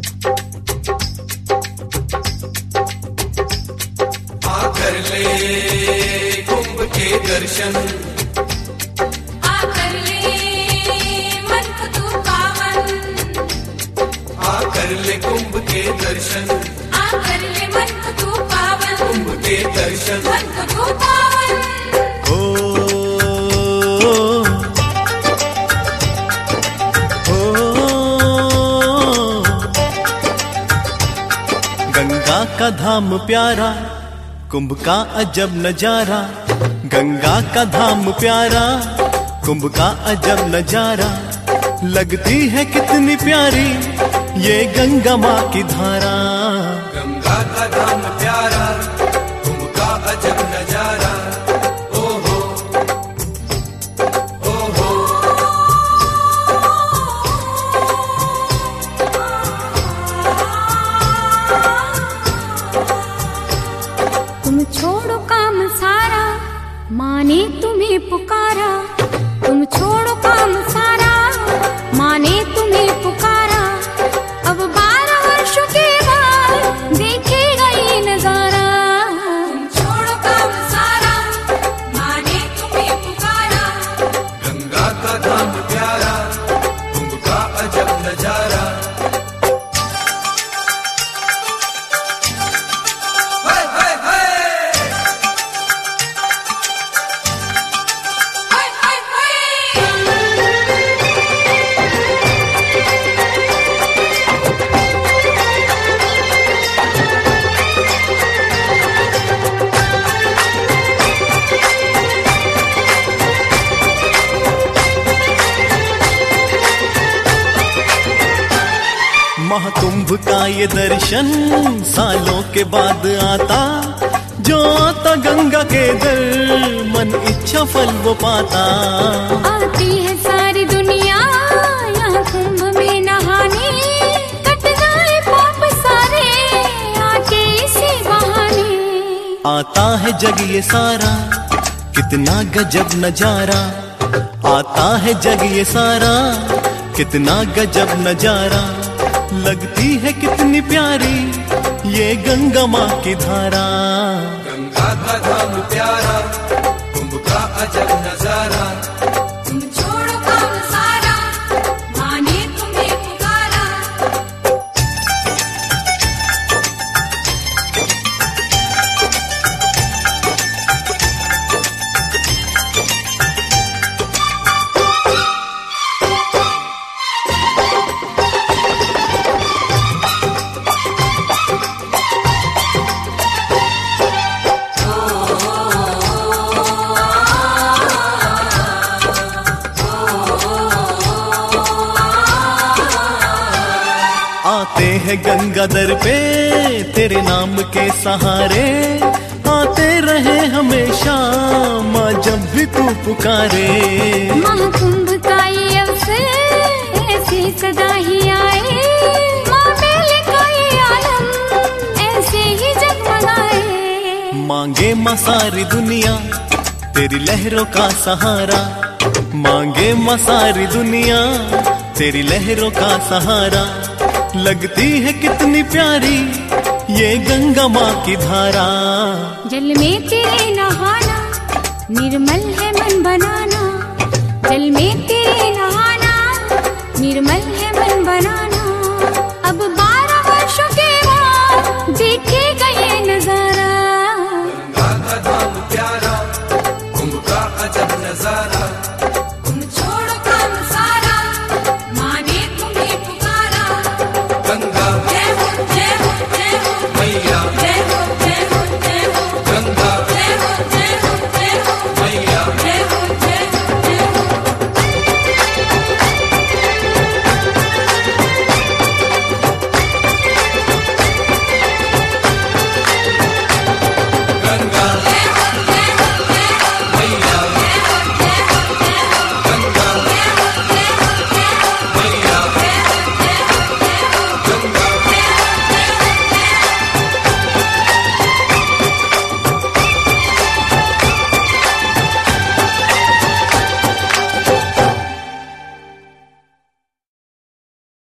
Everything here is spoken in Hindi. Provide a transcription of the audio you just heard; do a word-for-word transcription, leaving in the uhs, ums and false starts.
आकर ले कुंभ के दर्शन, आकर ले मन को तू पावन, आकर ले कुंभ के दर्शन, आकर ले मन को तू पावन, कुंभ के दर्शन मन को तू पावन। ओ, ओ, गंगा का धाम प्यारा, कुंभ का अजब नजारा, गंगा का धाम प्यारा, कुंभ का अजब नजारा, लगती है कितनी प्यारी ये गंगा माँ की धारा। गंगा का धाम प्यारा, कुंभ का अजब नजारा, ओहो ओहो। तुम छोड़ो काम सारा, माँ ने तुम्हें पुकारा, तुम छोड़ो काम सारा, माँ ने तुम्हें पुकारा, अब बारह वर्षों के बाद देखेगा ये नजारा। तुम छोड़ो काम सारा, माँ ने तुम्हें पुकारा, गंगा का धाम प्यारा, कुंभ का अजब नजारा। हाय हाय हाय हाय हाय हाय। महाकुंभ का ये दर्शन सालों के बाद आता, जो आता गंगा के दर मन इच्छा फल वो पाता। आती है सारी दुनिया यहाँ कुंभ में नहाने, कट जाए पाप सारे आके इसी बहाने। आता है जग ये सारा, कितना गजब नजारा, आता है जग ये सारा, कितना गजब नजारा, लगती है कितनी प्यारी ये गंगा माँ की धारा। गंगा का धाम प्यारा, कुंभ का अजब नजारा। तुम छोड़ो काम सारा, माँ ने तुम्हें पुकारा। आते हैं गंगा दर पे तेरे नाम के सहारे, आते रहे हमेशा माँ जब भी तू पुकारे। महाकुंभ का ये अवसर ऐसे सदा ही आए, माँ मेले का ये आलम ऐसे ही जगमगाए। मांगे माँ सारी दुनिया तेरी लहरों का सहारा, मांगे माँ सारी दुनिया तेरी लहरों का सहारा, लगती है कितनी प्यारी ये गंगा माँ की धारा। जल में तेरे नहाना, निर्मल है मन बनाना, जल में तेरे नहाना, निर्मल है मन बनाना।